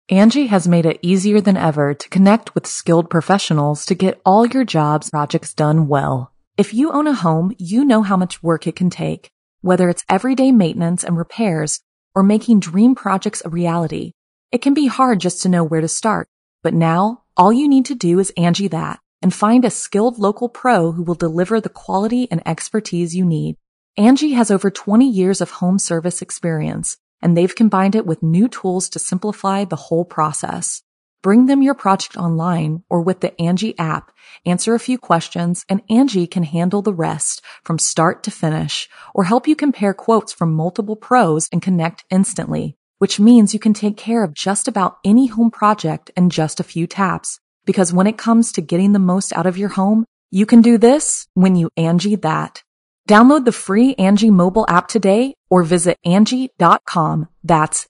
Angie has made it easier than ever to connect with skilled professionals to get all your jobs projects done well. If you own a home, you know how much work it can take, whether it's everyday maintenance and repairs or making dream projects a reality. It can be hard just to know where to start, but now all you need to do is Angie that and find a skilled local pro who will deliver the quality and expertise you need. Angie has over 20 years of home service experience, and they've combined it with new tools to simplify the whole process. Bring them your project online or with the Angie app, answer a few questions, and Angie can handle the rest from start to finish or help you compare quotes from multiple pros and connect instantly, which means you can take care of just about any home project in just a few taps. Because when it comes to getting the most out of your home, you can do this when you Angie that. Download the free Angie mobile app today or visit Angie.com. That's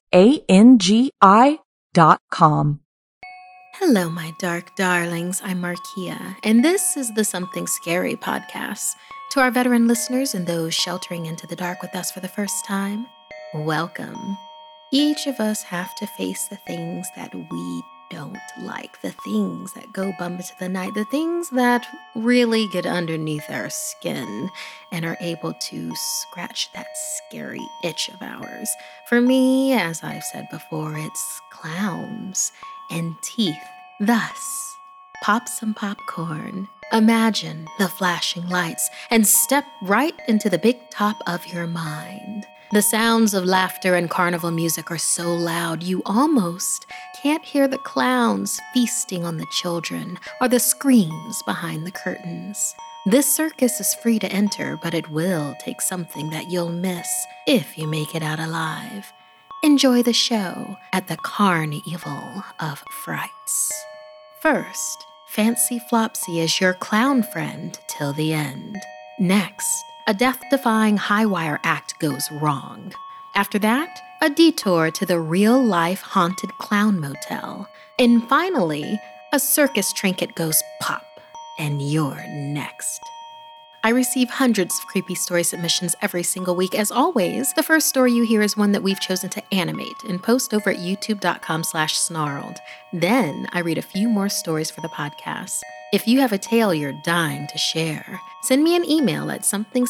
ANGI.com. Hello, my dark darlings. I'm Markia, and this is the Something Scary podcast. To our veteran listeners and those sheltering into the dark with us for the first time, welcome. Each of us have to face the things that we don't like, the things that go bump into the night, the things that really get underneath our skin and are able to scratch that scary itch of ours. For me, as I've said before, it's clowns and teeth. Thus, pop some popcorn, imagine the flashing lights, and step right into the big top of your mind. The sounds of laughter and carnival music are so loud you almost can't hear the clowns feasting on the children or the screams behind the curtains. This circus is free to enter, but it will take something that you'll miss if you make it out alive. Enjoy the show at the Carnival of Frights. First, Fancy Flopsy is your clown friend till the end. Next, a death-defying high-wire act goes wrong. After that, a detour to the real-life haunted clown motel. And finally, a circus trinket goes pop, and you're next. I receive hundreds of creepy story submissions every single week. As always, the first story you hear is one that we've chosen to animate and post over at youtube.com/snarled. Then I read a few more stories for the podcast. If you have a tale you're dying to share, send me an email at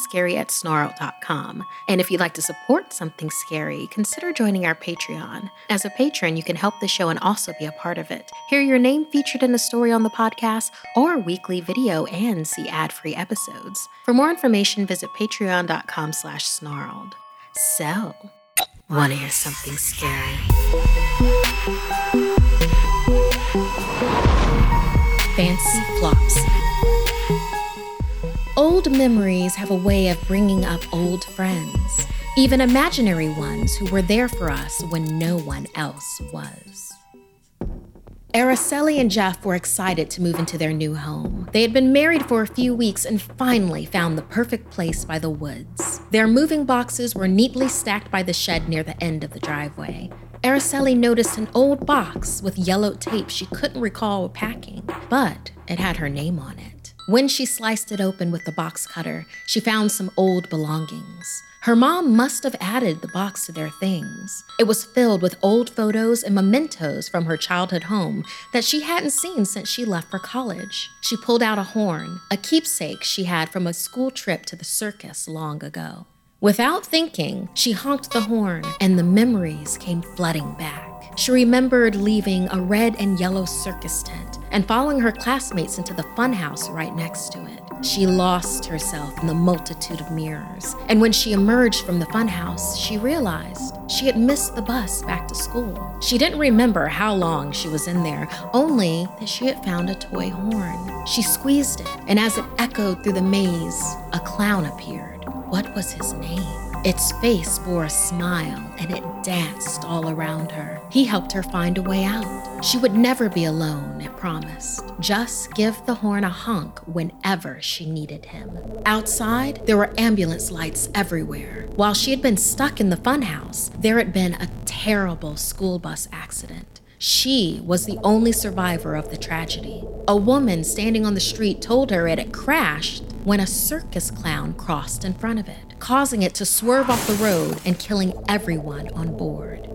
somethingscary@snarled.com. And if you'd like to support Something Scary, consider joining our Patreon. As a patron, you can help the show and also be a part of it. Hear your name featured in a story on the podcast or weekly video and see ad-free episodes. For more information, visit patreon.com/snarled. So, wanna hear something scary? Fancy Flopsy. Old memories have a way of bringing up old friends, even imaginary ones who were there for us when no one else was. Araceli and Jeff were excited to move into their new home. They had been married for a few weeks and finally found the perfect place by the woods. Their moving boxes were neatly stacked by the shed near the end of the driveway. Araceli noticed an old box with yellowed tape she couldn't recall packing, but it had her name on it. When she sliced it open with the box cutter, she found some old belongings. Her mom must have added the box to their things. It was filled with old photos and mementos from her childhood home that she hadn't seen since she left for college. She pulled out a horn, a keepsake she had from a school trip to the circus long ago. Without thinking, she honked the horn, and the memories came flooding back. She remembered leaving a red and yellow circus tent and following her classmates into the funhouse right next to it. She lost herself in the multitude of mirrors, and when she emerged from the funhouse, she realized she had missed the bus back to school. She didn't remember how long she was in there, only that she had found a toy horn. She squeezed it, and as it echoed through the maze, a clown appeared. What was his name? Its face bore a smile, and it danced all around her. He helped her find a way out. She would never be alone, it promised. Just give the horn a honk whenever she needed him. Outside, there were ambulance lights everywhere. While she had been stuck in the funhouse, there had been a terrible school bus accident. She was the only survivor of the tragedy. A woman standing on the street told her it had crashed when a circus clown crossed in front of it, causing it to swerve off the road and killing everyone on board.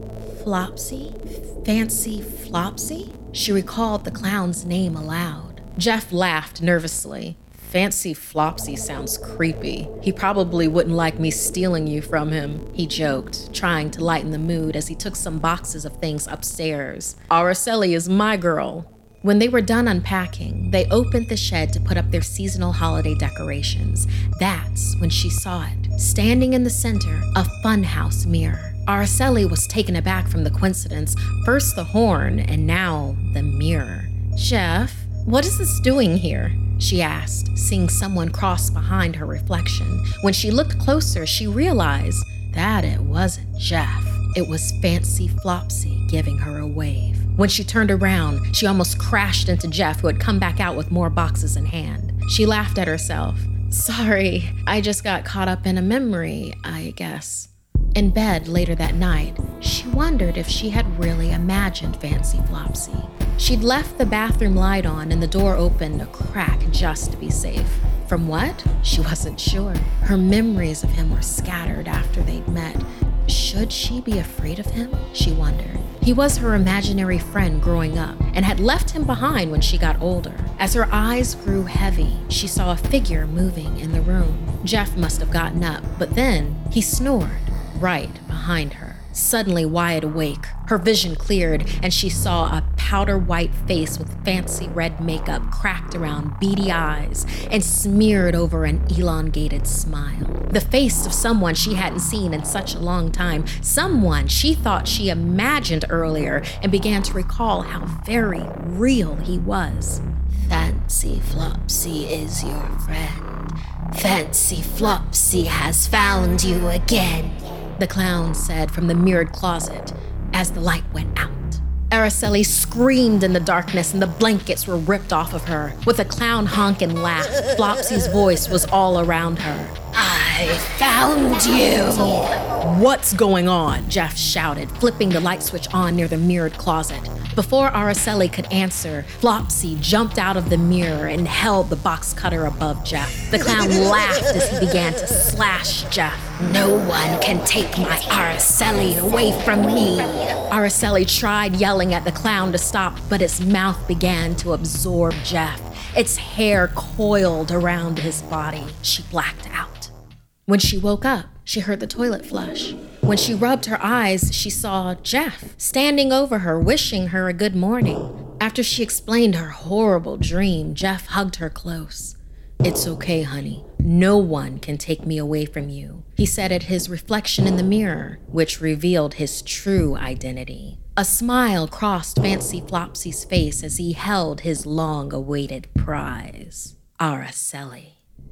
Flopsy? Fancy Flopsy? She recalled the clown's name aloud. Jeff laughed nervously. Fancy Flopsy sounds creepy. He probably wouldn't like me stealing you from him, he joked, trying to lighten the mood as he took some boxes of things upstairs. Araceli is my girl. When they were done unpacking, they opened the shed to put up their seasonal holiday decorations. That's when she saw it, standing in the center, a funhouse mirror. Araceli was taken aback from the coincidence, first the horn and now the mirror. Jeff, what is this doing here? She asked, seeing someone cross behind her reflection. When she looked closer, she realized that it wasn't Jeff. It was Fancy Flopsy giving her a wave. When she turned around, she almost crashed into Jeff, who had come back out with more boxes in hand. She laughed at herself. Sorry, I just got caught up in a memory, I guess. In bed later that night, she wondered if she had really imagined Fancy Flopsy. She'd left the bathroom light on and the door opened a crack just to be safe. From what? She wasn't sure. Her memories of him were scattered after they'd met. Should she be afraid of him? She wondered. He was her imaginary friend growing up and had left him behind when she got older. As her eyes grew heavy, she saw a figure moving in the room. Jeff must have gotten up, but then he snored right behind her. Suddenly wide awake, her vision cleared and she saw a powder white face with fancy red makeup cracked around beady eyes and smeared over an elongated smile. The face of someone she hadn't seen in such a long time, someone she thought she imagined earlier, and began to recall how very real he was. Fancy Flopsy is your friend. Fancy Flopsy has found you again, the clown said from the mirrored closet as the light went out. Araceli screamed in the darkness and the blankets were ripped off of her. With a clown honk and laugh, Flopsy's voice was all around her. I found you! What's going on? Jeff shouted, flipping the light switch on near the mirrored closet. Before Araceli could answer, Flopsy jumped out of the mirror and held the box cutter above Jeff. The clown laughed as he began to slash Jeff. No one can take my Araceli away from me. Araceli tried yelling at the clown to stop, but its mouth began to absorb Jeff. Its hair coiled around his body. She blacked out. When she woke up, she heard the toilet flush. When she rubbed her eyes, she saw Jeff standing over her, wishing her a good morning. After she explained her horrible dream, Jeff hugged her close. It's okay, honey. No one can take me away from you, he said at his reflection in the mirror, which revealed his true identity. A smile crossed Fancy Flopsy's face as he held his long-awaited prize, Araceli.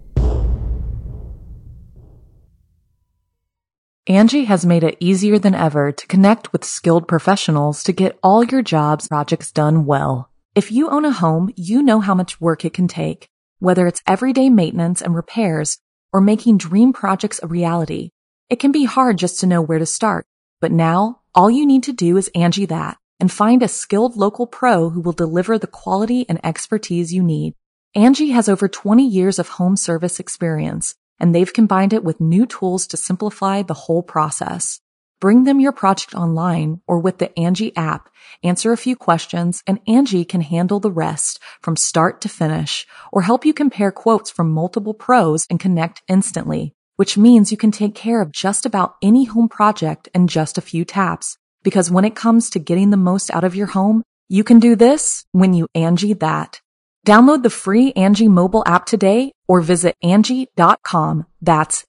Angie has made it easier than ever to connect with skilled professionals to get all your jobs projects done well. If you own a home, you know how much work it can take, whether it's everyday maintenance and repairs or making dream projects a reality. It can be hard just to know where to start, but now all you need to do is Angie that and find a skilled local pro who will deliver the quality and expertise you need. Angie has over 20 years of home service experience, and they've combined it with new tools to simplify the whole process. Bring them your project online or with the Angie app, answer a few questions, and Angie can handle the rest from start to finish, or help you compare quotes from multiple pros and connect instantly, which means you can take care of just about any home project in just a few taps. Because when it comes to getting the most out of your home, you can do this when you Angie that. Download the free Angie mobile app today or visit Angie.com. That's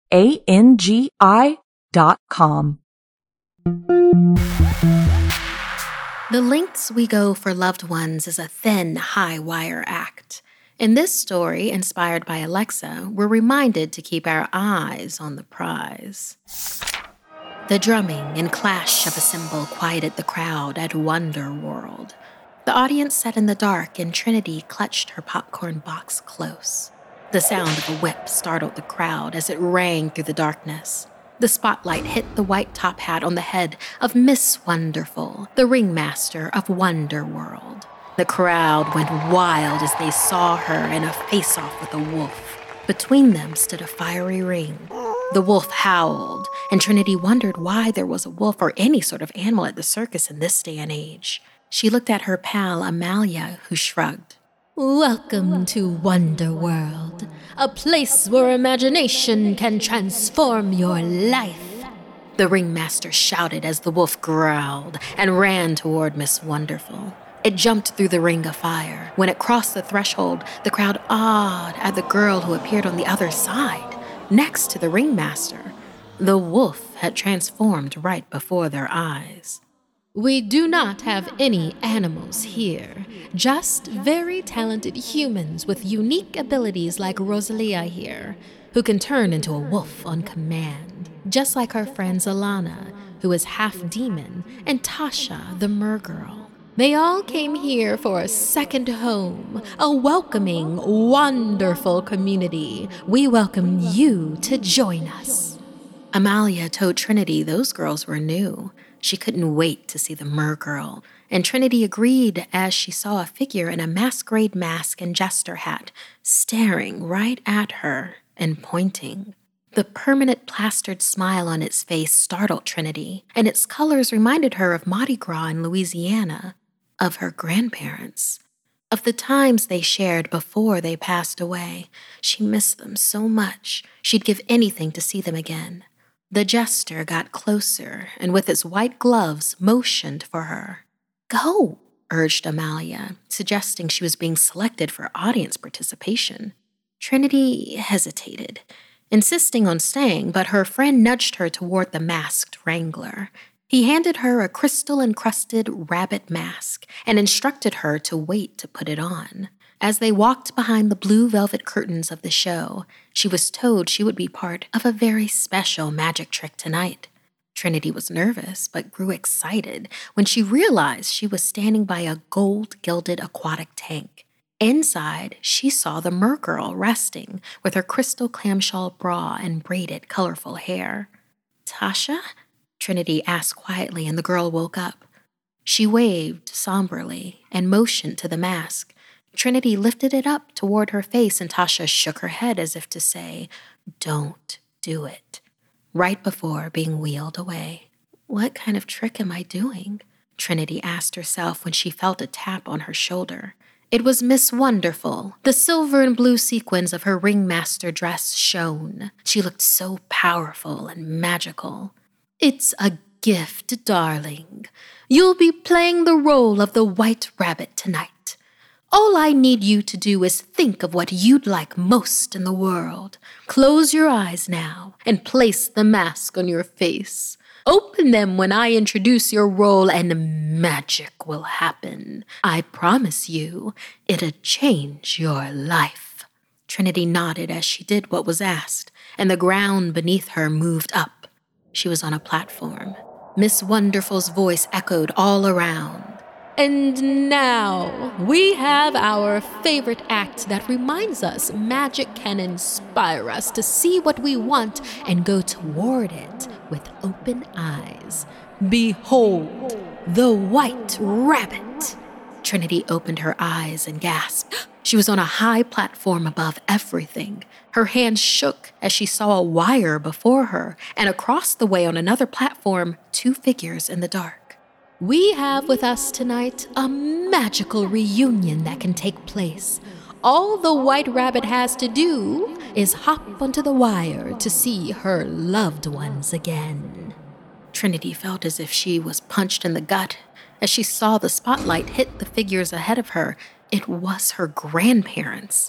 ANGI.com. The lengths we go for loved ones is a thin, high-wire act. In this story, inspired by Alexa, we're reminded to keep our eyes on the prize. The drumming and clash of a cymbal quieted the crowd at Wonder World. The audience sat in the dark and Trinity clutched her popcorn box close. The sound of a whip startled the crowd as it rang through the darkness. The spotlight hit the white top hat on the head of Miss Wonderful, the ringmaster of Wonder World. The crowd went wild as they saw her in a face-off with a wolf. Between them stood a fiery ring. The wolf howled, and Trinity wondered why there was a wolf or any sort of animal at the circus in this day and age. She looked at her pal Amalia, who shrugged. Welcome to Wonder World, a place where imagination can transform your life. The ringmaster shouted as the wolf growled and ran toward Miss Wonderful. It jumped through the ring of fire. When it crossed the threshold, the crowd awed at the girl who appeared on the other side, next to the ringmaster. The wolf had transformed right before their eyes. We do not have any animals here, just very talented humans with unique abilities like Rosalia here, who can turn into a wolf on command, just like our friend Alana, who is half demon, and Tasha, the mergirl. They all came here for a second home, a welcoming, wonderful community. We welcome you to join us. Amalia told Trinity those girls were new. She couldn't wait to see the mergirl, and Trinity agreed as she saw a figure in a masquerade mask and jester hat staring right at her and pointing. The permanent plastered smile on its face startled Trinity, and its colors reminded her of Mardi Gras in Louisiana, of her grandparents, of the times they shared before they passed away. She missed them so much, she'd give anything to see them again. The jester got closer and with his white gloves motioned for her. Go, urged Amalia, suggesting she was being selected for audience participation. Trinity hesitated, insisting on staying, but her friend nudged her toward the masked wrangler. He handed her a crystal-encrusted rabbit mask and instructed her to wait to put it on. As they walked behind the blue velvet curtains of the show, she was told she would be part of a very special magic trick tonight. Trinity was nervous, but grew excited when she realized she was standing by a gold-gilded aquatic tank. Inside, she saw the mergirl resting with her crystal clamshell bra and braided, colorful hair. Tasha? Trinity asked quietly, and the girl woke up. She waved somberly and motioned to the mask. Trinity lifted it up toward her face, and Tasha shook her head as if to say, "Don't do it," right before being wheeled away. What kind of trick am I doing? Trinity asked herself when she felt a tap on her shoulder. It was Miss Wonderful. The silver and blue sequins of her ringmaster dress shone. She looked so powerful and magical. "It's a gift, darling. You'll be playing the role of the White Rabbit tonight. All I need you to do is think of what you'd like most in the world. Close your eyes now and place the mask on your face. Open them when I introduce your role and magic will happen. I promise you, it'll change your life." Trinity nodded as she did what was asked, and the ground beneath her moved up. She was on a platform. Miss Wonderful's voice echoed all around. And now, we have our favorite act that reminds us magic can inspire us to see what we want and go toward it with open eyes. Behold, the White Rabbit. Trinity opened her eyes and gasped. She was on a high platform above everything. Her hands shook as she saw a wire before her, and across the way on another platform, 2 figures in the dark. We have with us tonight a magical reunion that can take place. All the White Rabbit has to do is hop onto the wire to see her loved ones again. Trinity felt as if she was punched in the gut. As she saw the spotlight hit the figures ahead of her, it was her grandparents.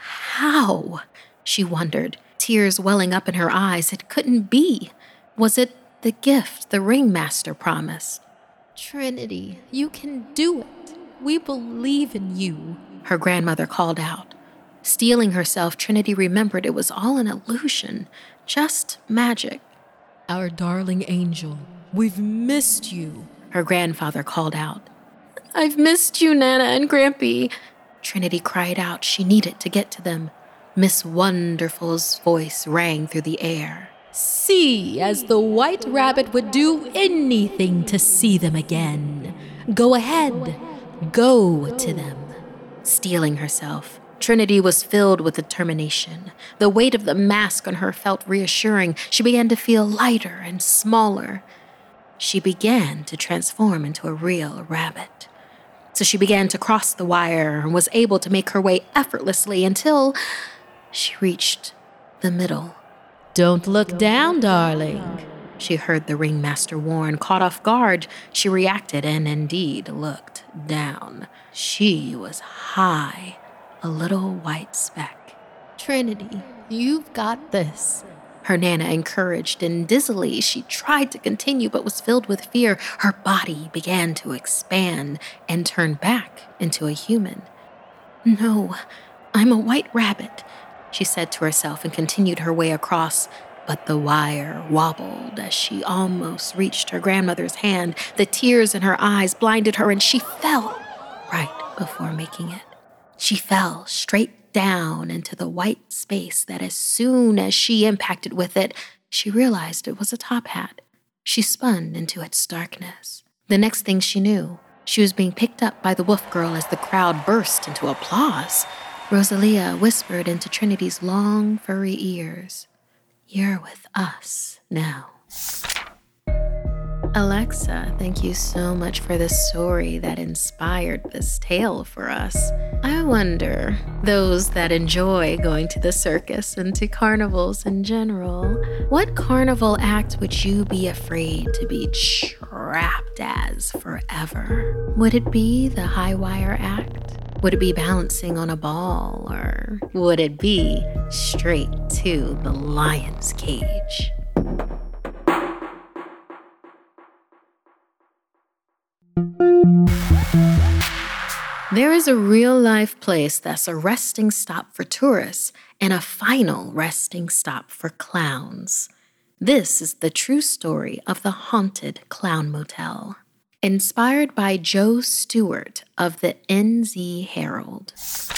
How? She wondered, tears welling up in her eyes. It couldn't be. Was it the gift the ringmaster promised? Trinity, you can do it. We believe in you, her grandmother called out. Steeling herself, Trinity remembered it was all an illusion, just magic. Our darling angel, we've missed you, her grandfather called out. I've missed you, Nana and Grampy, Trinity cried out. She needed to get to them. Miss Wonderful's voice rang through the air. See, as the White Rabbit would do anything to see them again. Go ahead, go to them. Steeling herself, Trinity was filled with determination. The weight of the mask on her felt reassuring. She began to feel lighter and smaller. She began to transform into a real rabbit. So she began to cross the wire and was able to make her way effortlessly until she reached the middle. "Don't look down, darling," she heard the ringmaster warn. Caught off guard, she reacted and indeed looked down. She was high, a little white speck. "Trinity, you've got this," her Nana encouraged, and dizzily she tried to continue but was filled with fear. Her body began to expand and turn back into a human. "No, I'm a white rabbit," she said to herself and continued her way across. But the wire wobbled as she almost reached her grandmother's hand. The tears in her eyes blinded her and she fell right before making it. She fell straight down into the white space that as soon as she impacted with it, she realized it was a top hat. She spun into its darkness. The next thing she knew, she was being picked up by the wolf girl as the crowd burst into applause. Rosalia whispered into Trinity's long, furry ears, "You're with us now." Alexa, thank you so much for the story that inspired this tale for us. I wonder, those that enjoy going to the circus and to carnivals in general, what carnival act would you be afraid to be trapped as forever? Would it be the high wire act? Would it be balancing on a ball? Or would it be straight to the lion's cage? There is a real-life place that's a resting stop for tourists and a final resting stop for clowns. This is the true story of the Haunted Clown Motel, inspired by Joe Stewart of the NZ Herald.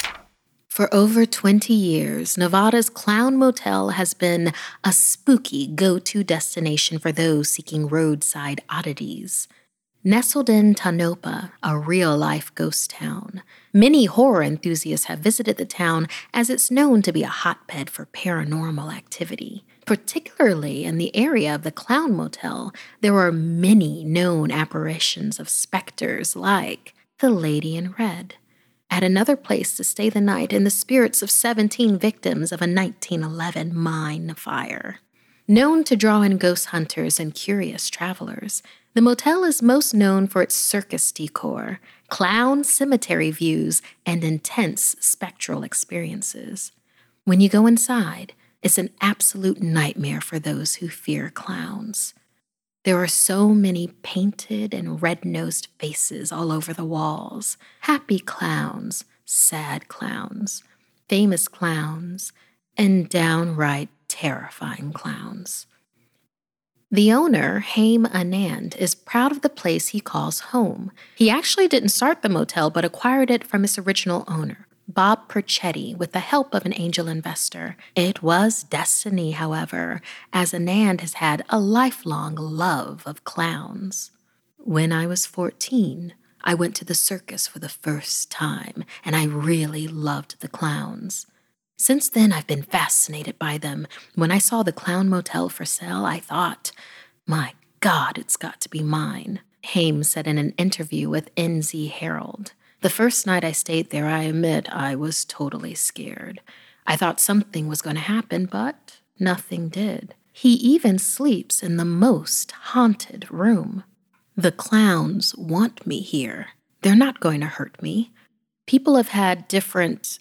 For over 20 years, Nevada's Clown Motel has been a spooky go-to destination for those seeking roadside oddities. Nestled in Tonopah, a real-life ghost town, many horror enthusiasts have visited the town as it's known to be a hotbed for paranormal activity. Particularly in the area of the Clown Motel, there are many known apparitions of specters like the Lady in Red. At another place to stay the night in the spirits of 17 victims of a 1911 mine fire. Known to draw in ghost hunters and curious travelers, the motel is most known for its circus decor, clown cemetery views, and intense spectral experiences. When you go inside, it's an absolute nightmare for those who fear clowns. There are so many painted and red-nosed faces all over the walls. Happy clowns, sad clowns, famous clowns, and downright terrifying clowns. The owner, Haim Anand, is proud of the place he calls home. He actually didn't start the motel, but acquired it from its original owner, Bob Perchetti, with the help of an angel investor. It was destiny, however, as Anand has had a lifelong love of clowns. When I was 14, I went to the circus for the first time, and I really loved the clowns. Since then, I've been fascinated by them. When I saw the Clown Motel for sale, I thought, my God, it's got to be mine, Haim said in an interview with NZ Herald. The first night I stayed there, I admit I was totally scared. I thought something was going to happen, but nothing did. He even sleeps in the most haunted room. The clowns want me here. They're not going to hurt me. People have had different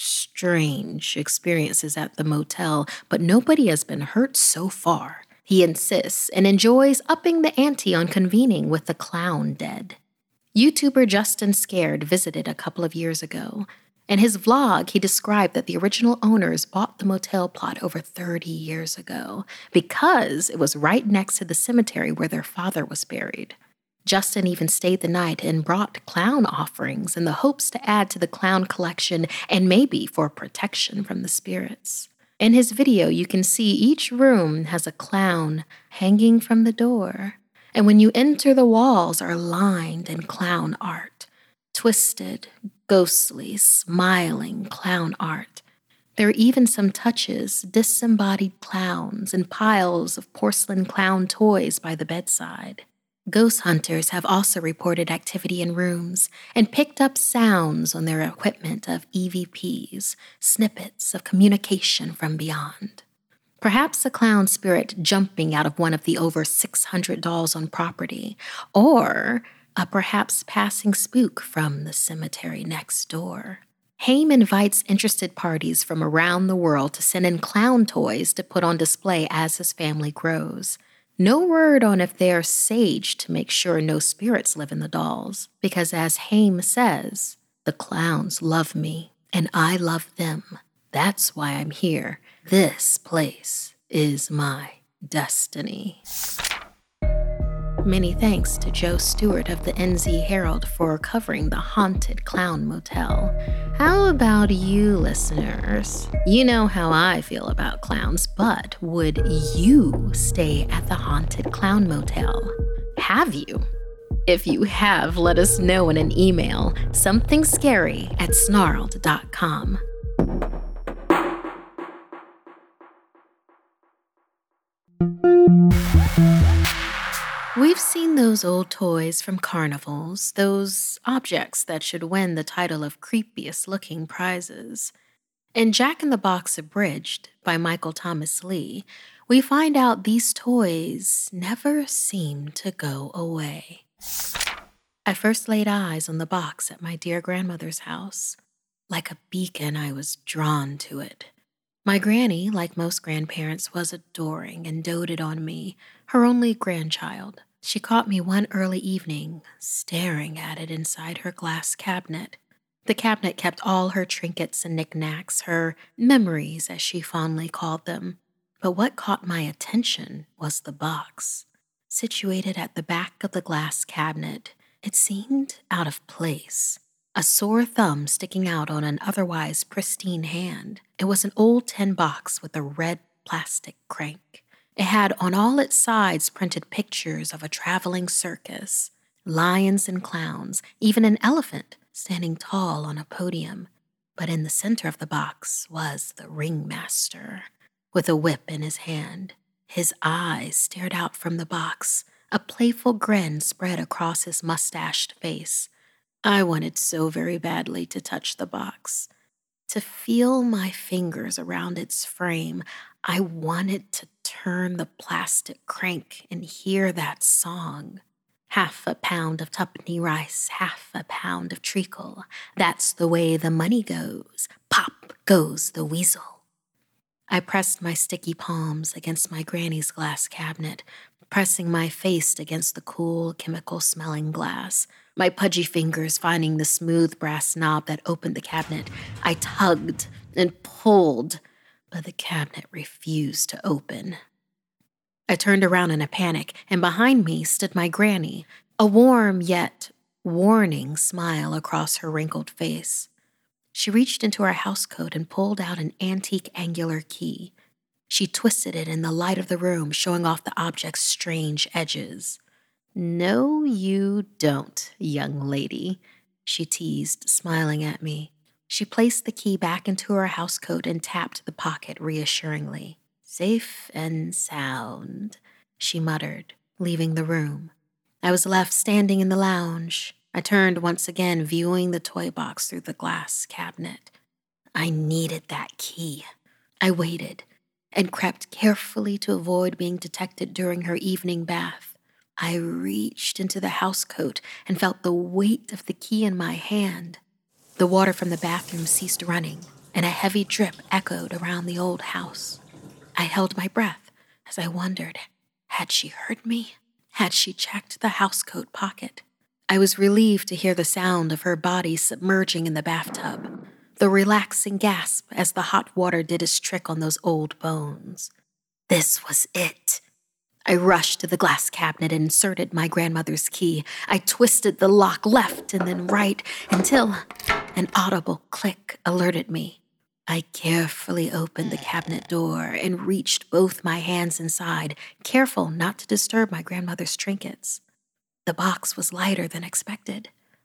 strange experiences at the motel, but nobody has been hurt so far. He insists and enjoys upping the ante on convening with the clown dead. YouTuber Justin Scared visited a couple of years ago. In his vlog, he described that the original owners bought the motel plot over 30 years ago because it was right next to the cemetery where their father was buried. Justin even stayed the night and brought clown offerings in the hopes to add to the clown collection and maybe for protection from the spirits. In his video, you can see each room has a clown hanging from the door, and when you enter, the walls are lined in clown art, twisted, ghostly, smiling clown art. There are even some touches, disembodied clowns and piles of porcelain clown toys by the bedside. Ghost hunters have also reported activity in rooms and picked up sounds on their equipment of EVPs, snippets of communication from beyond. Perhaps a clown spirit jumping out of one of the over 600 dolls on property, or a perhaps passing spook from the cemetery next door. Haim invites interested parties from around the world to send in clown toys to put on display as his family grows. No word on if they are saged to make sure no spirits live in the dolls, because as Haim says, the clowns love me and I love them. That's why I'm here. This place is my destiny. Many thanks to Joe Stewart of the NZ Herald for covering the Haunted Clown Motel. How about you, listeners? You know how I feel about clowns, but would you stay at the Haunted Clown Motel? Have you? If you have, let us know in an email, somethingscary@snarled.com. We've seen those old toys from carnivals, those objects that should win the title of creepiest looking prizes. In Jack in the Box Abridged by Michael Thomas Lee, we find out these toys never seem to go away. I first laid eyes on the box at my dear grandmother's house. Like a beacon, I was drawn to it. My granny, like most grandparents, was adoring and doted on me, her only grandchild. She caught me one early evening, staring at it inside her glass cabinet. The cabinet kept all her trinkets and knickknacks, her memories, as she fondly called them. But what caught my attention was the box. Situated at the back of the glass cabinet, it seemed out of place. A sore thumb sticking out on an otherwise pristine hand. It was an old tin box with a red plastic crank. It had on all its sides printed pictures of a traveling circus, lions and clowns, even an elephant standing tall on a podium. But in the center of the box was the ringmaster, with a whip in his hand. His eyes stared out from the box. A playful grin spread across his mustached face. I wanted so very badly to touch the box, to feel my fingers around its frame. I wanted to turn the plastic crank and hear that song. 1/2 pound of tuppenny rice, 1/2 pound of treacle. That's the way the money goes. Pop goes the weasel. I pressed my sticky palms against my granny's glass cabinet, pressing my face against the cool, chemical-smelling glass. My pudgy fingers finding the smooth brass knob that opened the cabinet. I tugged and pulled, but the cabinet refused to open. I turned around in a panic, and behind me stood my granny, a warm yet warning smile across her wrinkled face. She reached into her housecoat and pulled out an antique angular key. She twisted it in the light of the room, showing off the object's strange edges. "No, you don't, young lady," she teased, smiling at me. She placed the key back into her housecoat and tapped the pocket reassuringly. "Safe and sound," she muttered, leaving the room. I was left standing in the lounge. I turned once again, viewing the toy box through the glass cabinet. I needed that key. I waited and crept carefully to avoid being detected during her evening bath. I reached into the housecoat and felt the weight of the key in my hand. The water from the bathroom ceased running, and a heavy drip echoed around the old house. I held my breath as I wondered, had she heard me? Had she checked the housecoat pocket? I was relieved to hear the sound of her body submerging in the bathtub, the relaxing gasp as the hot water did its trick on those old bones. This was it. I rushed to the glass cabinet and inserted my grandmother's key. I twisted the lock left and then right until an audible click alerted me. I carefully opened the cabinet door and reached both my hands inside, careful not to disturb my grandmother's trinkets. The box was lighter than expected.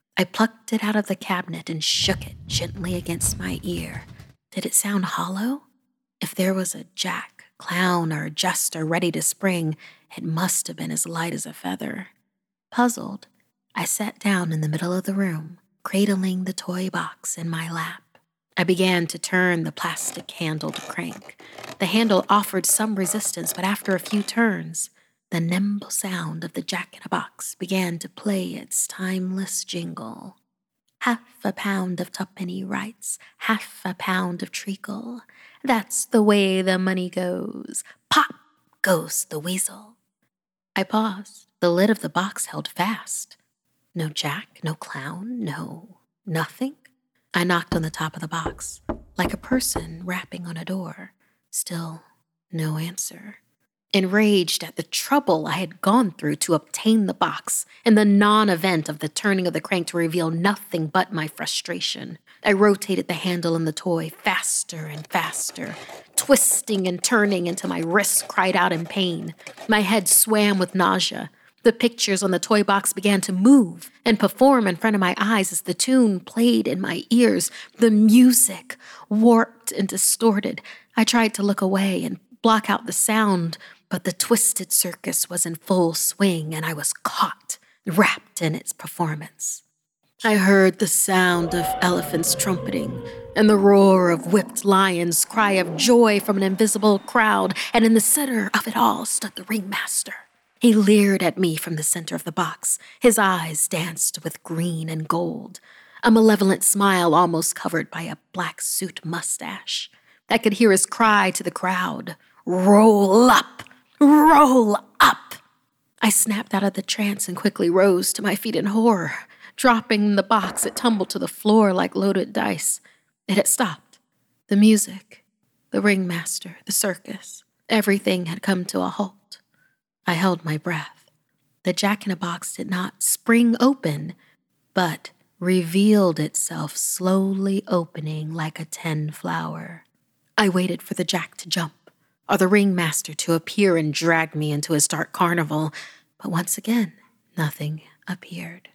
I plucked it out of the cabinet and shook it gently against my ear. Did it sound hollow? If there was a jack, clown, or jester ready to spring, it must have been as light as a feather. Puzzled, I sat down in the middle of the room, cradling the toy box in my lap. I began to turn the plastic-handled crank. The handle offered some resistance, but after a few turns, the nimble sound of the jack-in-a-box began to play its timeless jingle. Half a pound of tuppenny rice, half a pound of treacle. That's the way the money goes. Pop goes the weasel. I paused. The lid of the box held fast. No jack, no clown, nothing. I knocked on the top of the box, like a person rapping on a door. Still, no answer. Enraged at the trouble I had gone through to obtain the box and the non-event of the turning of the crank to reveal nothing but my frustration, I rotated the handle in the toy faster and faster, twisting and turning until my wrists cried out in pain. My head swam with nausea. The pictures on the toy box began to move and perform in front of my eyes as the tune played in my ears. The music warped and distorted. I tried to look away and block out the sound, but the twisted circus was in full swing and I was caught, wrapped in its performance. I heard the sound of elephants trumpeting and the roar of whipped lions' cry of joy from an invisible crowd, and in the center of it all stood the ringmaster. He leered at me from the center of the box. His eyes danced with green and gold, a malevolent smile almost covered by a black suit mustache. I could hear his cry to the crowd, "Roll up! Roll up!" I snapped out of the trance and quickly rose to my feet in horror. Dropping the box, it tumbled to the floor like loaded dice. It had stopped. The music, the ringmaster, the circus, everything had come to a halt. I held my breath. The jack-in-a-box did not spring open, but revealed itself slowly opening like a 10-flower. I waited for the jack to jump, or the ringmaster to appear and drag me into his dark carnival, but once again, nothing appeared.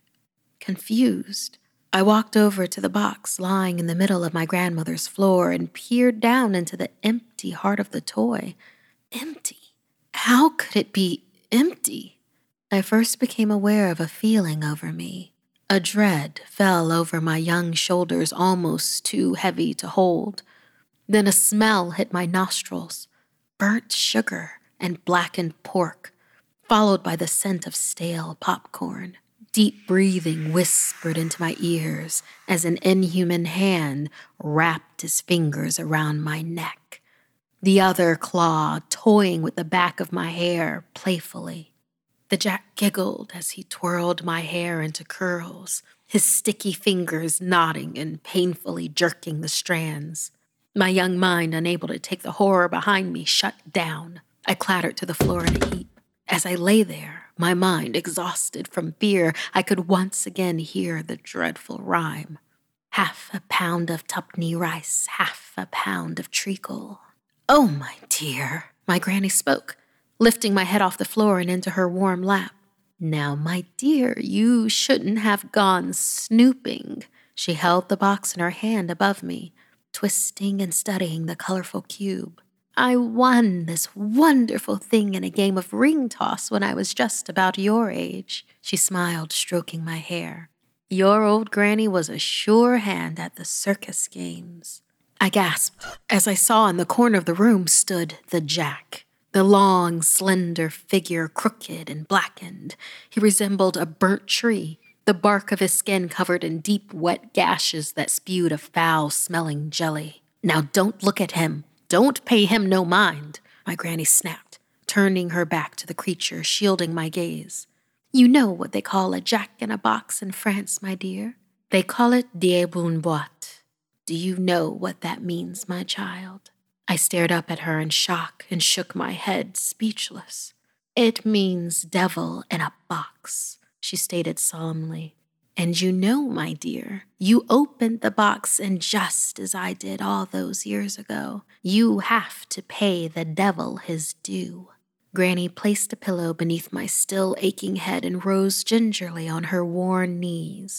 Confused, I walked over to the box lying in the middle of my grandmother's floor and peered down into the empty heart of the toy. Empty? How could it be empty? I first became aware of a feeling over me. A dread fell over my young shoulders, almost too heavy to hold. Then a smell hit my nostrils, burnt sugar and blackened pork, followed by the scent of stale popcorn. Deep breathing whispered into my ears as an inhuman hand wrapped his fingers around my neck. The other claw toying with the back of my hair playfully. The jack giggled as he twirled my hair into curls, his sticky fingers knotting and painfully jerking the strands. My young mind, unable to take the horror behind me, shut down. I clattered to the floor in a heap. As I lay there, my mind exhausted from fear, I could once again hear the dreadful rhyme. Half a pound of tuppenny rice, half a pound of treacle. "Oh, my dear," my granny spoke, lifting my head off the floor and into her warm lap. "Now, my dear, you shouldn't have gone snooping." She held the box in her hand above me, twisting and studying the colorful cube. "I won this wonderful thing in a game of ring toss when I was just about your age." She smiled, stroking my hair. "Your old granny was a sure hand at the circus games." I gasped as I saw in the corner of the room stood the jack, the long, slender figure crooked and blackened. He resembled a burnt tree, the bark of his skin covered in deep, wet gashes that spewed a foul-smelling jelly. "Now don't look at him. Don't pay him no mind," my granny snapped, turning her back to the creature, shielding my gaze. "You know what they call a jack-in-a-box in France, my dear? They call it diable en boîte. Do you know what that means, my child?" I stared up at her in shock and shook my head, speechless. "It means devil in a box," she stated solemnly. "And you know, my dear, you opened the box, and just as I did all those years ago, you have to pay the devil his due." Granny placed a pillow beneath my still aching head and rose gingerly on her worn knees.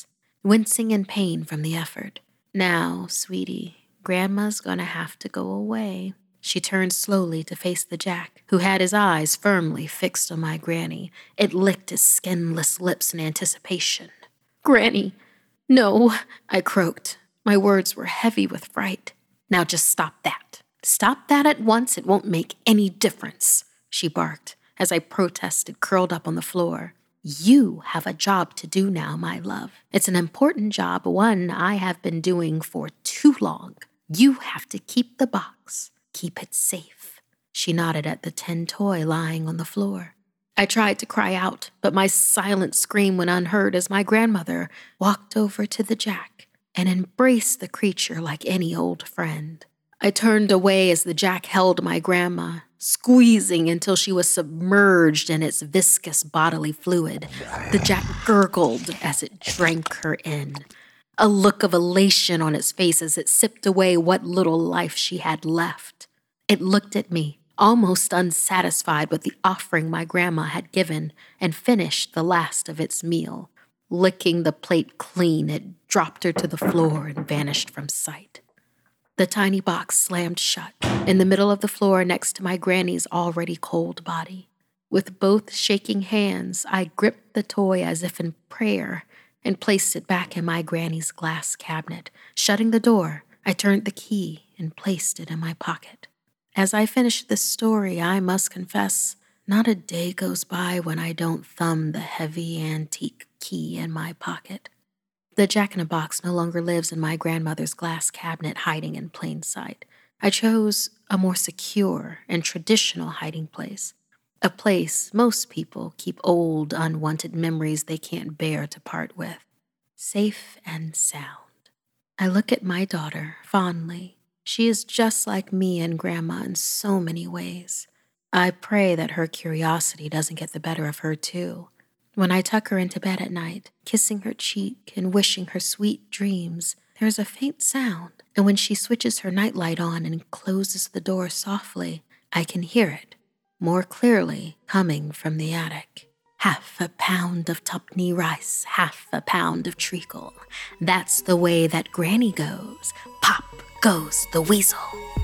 wincing in pain from the effort. "Now, sweetie, Grandma's gonna have to go away." She turned slowly to face the Jack, who had his eyes firmly fixed on my Granny. It licked his skinless lips in anticipation. "Granny, no," I croaked. My words were heavy with fright. "Now just stop that. Stop that at once. It won't make any difference," she barked as I protested, curled up on the floor. "You have a job to do now, my love. It's an important job, one I have been doing for too long. You have to keep the box. Keep it safe." She nodded at the tin toy lying on the floor. I tried to cry out, but my silent scream went unheard as my grandmother walked over to the Jack and embraced the creature like any old friend. I turned away as the Jack held my grandma, squeezing until she was submerged in its viscous bodily fluid. The Jack gurgled as it drank her in, a look of elation on its face as it sipped away what little life she had left. It looked at me, almost unsatisfied with the offering my grandma had given, and finished the last of its meal. Licking the plate clean, it dropped her to the floor and vanished from sight. The tiny box slammed shut, in the middle of the floor next to my Granny's already cold body. With both shaking hands, I gripped the toy as if in prayer and placed it back in my Granny's glass cabinet. Shutting the door, I turned the key and placed it in my pocket. As I finish this story, I must confess, not a day goes by when I don't thumb the heavy antique key in my pocket. The Jack-in-a-Box no longer lives in my grandmother's glass cabinet hiding in plain sight. I chose a more secure and traditional hiding place, a place most people keep old, unwanted memories they can't bear to part with, safe and sound. I look at my daughter fondly. She is just like me and Grandma in so many ways. I pray that her curiosity doesn't get the better of her too. When I tuck her into bed at night, kissing her cheek and wishing her sweet dreams, there is a faint sound, and when she switches her nightlight on and closes the door softly, I can hear it, more clearly coming from the attic. "Half a pound of tuppenny rice, half a pound of treacle. That's the way that Granny goes. Pop goes the weasel."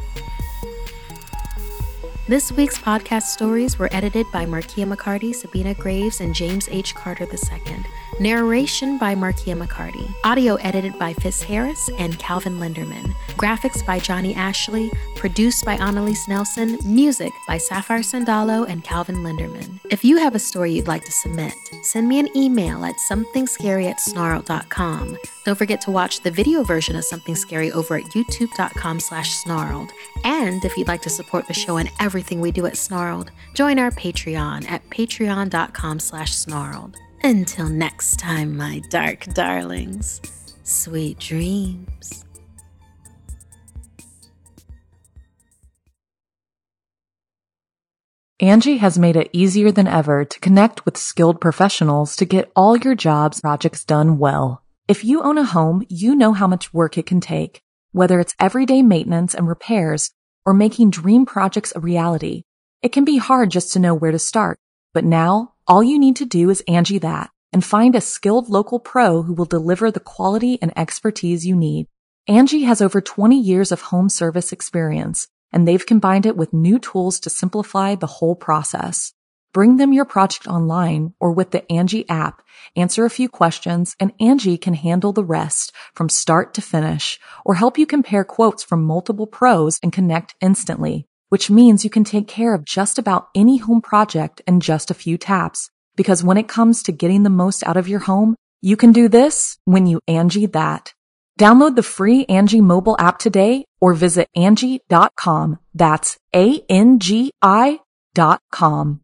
This week's podcast stories were edited by Markia McCarty, Sabina Graves, and James H. Carter II. Narration by Markia McCarty. Audio edited by Fis Harris and Calvin Linderman. Graphics by Johnny Ashley. Produced by Annalise Nelson. Music by Sapphire Sandalo and Calvin Linderman. If you have a story you'd like to submit, send me an email at somethingscary@snarled.com. Don't forget to watch the video version of Something Scary over at youtube.com/snarled. And if you'd like to support the show and everything we do at Snarled, join our Patreon at patreon.com/snarled. Until next time, my dark darlings, sweet dreams. Angie has made it easier than ever to connect with skilled professionals to get all your jobs projects done well. If you own a home, you know how much work it can take, whether it's everyday maintenance and repairs or making dream projects a reality. It can be hard just to know where to start, but now all you need to do is Angie that and find a skilled local pro who will deliver the quality and expertise you need. Angie has over 20 years of home service experience, and they've combined it with new tools to simplify the whole process. Bring them your project online or with the Angie app, answer a few questions, and Angie can handle the rest from start to finish, or help you compare quotes from multiple pros and connect instantly, which means you can take care of just about any home project in just a few taps. Because when it comes to getting the most out of your home, you can do this when you Angie that. Download the free Angie mobile app today or visit Angie.com. That's ANGI.com.